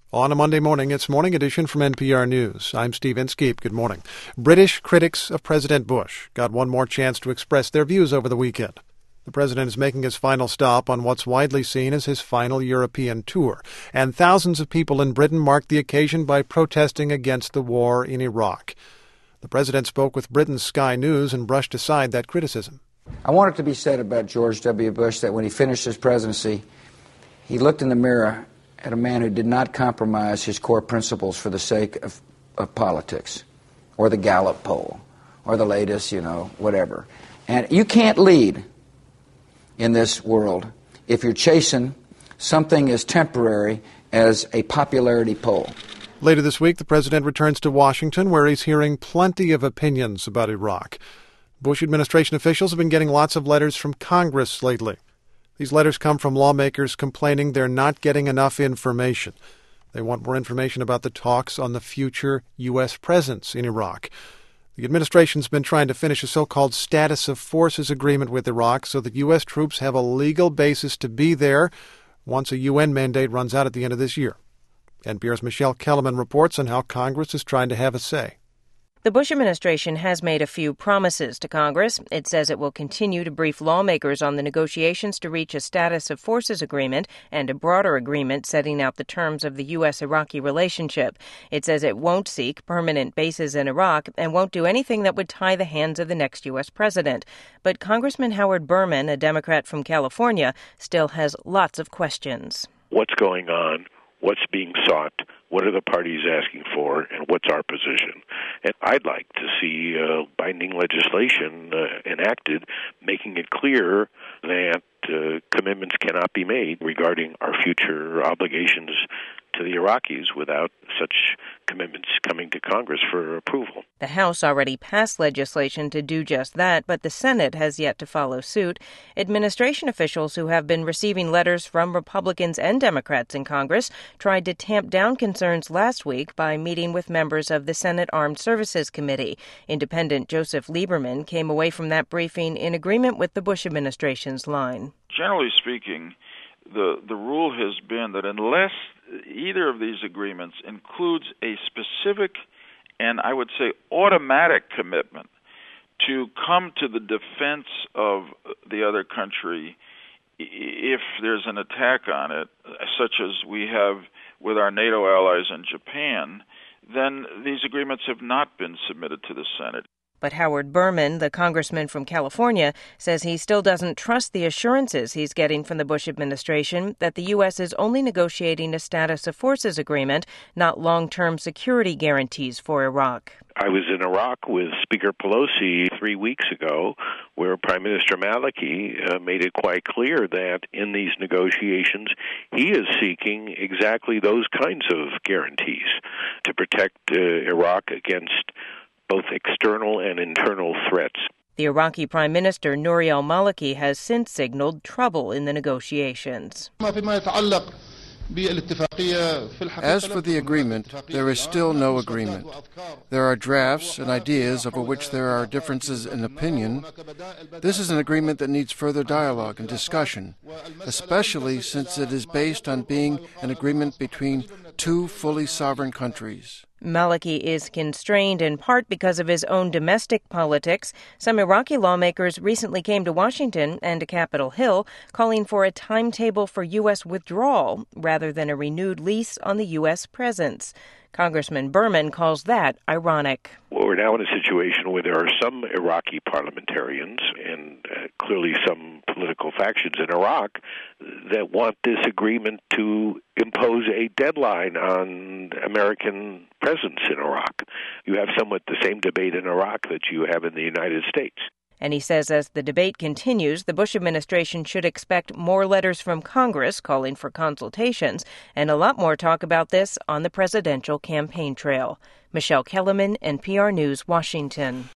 On a Monday morning, it's Morning Edition from NPR News. I'm Steve Inskeep. Good morning. British critics of President Bush got one more chance to express their views over the weekend. The president is making his final stop on what's widely seen as his final European tour, and thousands of people in Britain marked the occasion by protesting against the war in Iraq. The president spoke with Britain's Sky News and brushed aside that criticism. I want it to be said about George W. Bush that when he finished his presidency, he looked in the mirror at a man who did not compromise his core principles for the sake of politics or the Gallup poll or the latest, whatever. And you can't lead in this world if you're chasing something as temporary as a popularity poll. Later this week, the president returns to Washington, where he's hearing plenty of opinions about Iraq. Bush administration officials have been getting lots of letters from Congress lately. These letters come from lawmakers complaining they're not getting enough information. They want more information about the talks on the future U.S. presence in Iraq. The administration's been trying to finish a so-called status of forces agreement with Iraq so that U.S. troops have a legal basis to be there once a UN mandate runs out at the end of this year. NPR's Michelle Kellerman reports on how Congress is trying to have a say. The Bush administration has made a few promises to Congress. It says it will continue to brief lawmakers on the negotiations to reach a status of forces agreement and a broader agreement setting out the terms of the U.S.-Iraqi relationship. It says it won't seek permanent bases in Iraq and won't do anything that would tie the hands of the next U.S. president. But Congressman Howard Berman, a Democrat from California, still has lots of questions. What's going on? What's being sought? What are the parties asking for, and what's our position? And I'd like to see binding legislation enacted, making it clear that commitments cannot be made regarding our future obligations to the Iraqis without such commitments coming to Congress for approval. The House already passed legislation to do just that, but the Senate has yet to follow suit. Administration officials who have been receiving letters from Republicans and Democrats in Congress tried to tamp down concerns last week by meeting with members of the Senate Armed Services Committee. Independent Joseph Lieberman came away from that briefing in agreement with the Bush administration's line. Generally speaking, the rule has been that unless either of these agreements includes a specific and I would say automatic commitment to come to the defense of the other country if there's an attack on it, such as we have with our NATO allies in Japan, then these agreements have not been submitted to the Senate. But Howard Berman, the congressman from California, says he still doesn't trust the assurances he's getting from the Bush administration that the U.S. is only negotiating a status of forces agreement, not long-term security guarantees for Iraq. I was in Iraq with Speaker Pelosi 3 weeks ago, where Prime Minister Maliki made it quite clear that in these negotiations, he is seeking exactly those kinds of guarantees to protect Iraq against both external and internal threats. The Iraqi Prime Minister Nouri al-Maliki has since signaled trouble in the negotiations. As for the agreement, there is still no agreement. There are drafts and ideas over which there are differences in opinion. This is an agreement that needs further dialogue and discussion, especially since it is based on being an agreement between two fully sovereign countries. Maliki is constrained in part because of his own domestic politics. Some Iraqi lawmakers recently came to Washington and to Capitol Hill calling for a timetable for U.S. withdrawal rather than a renewed lease on the U.S. presence. Congressman Berman calls that ironic. Well, we're now in a situation where there are some Iraqi parliamentarians and clearly some political factions in Iraq that want this agreement to impose a deadline on American presence in Iraq. You have somewhat the same debate in Iraq that you have in the United States. And he says as the debate continues, the Bush administration should expect more letters from Congress calling for consultations and a lot more talk about this on the presidential campaign trail. Michelle Kellerman, NPR News, Washington.